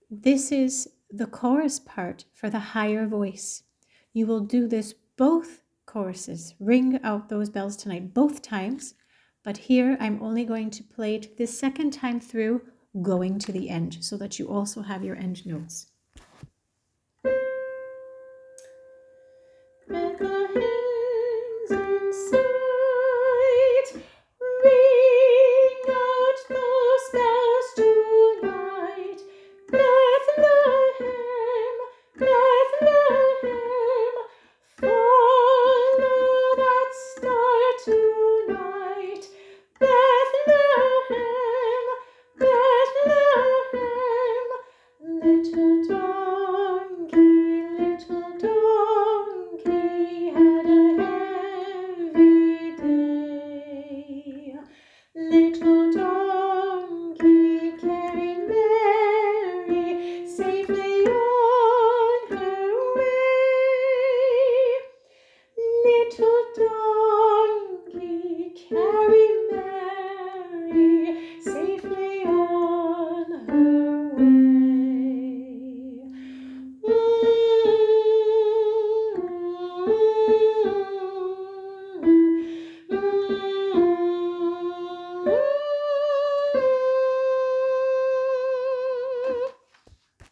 This is the chorus part for the higher voice. You will do this both choruses. Ring out those bells tonight, both times. But here I'm only going to play it the second time through, going to the end, so that you also have your end notes. Bethlehem's in sight, ring out those bells tonight. Bethlehem, Bethlehem, follow that star tonight. Bethlehem, Bethlehem, little donkey had a heavy day. Little donkey carried Mary safely on her way. Little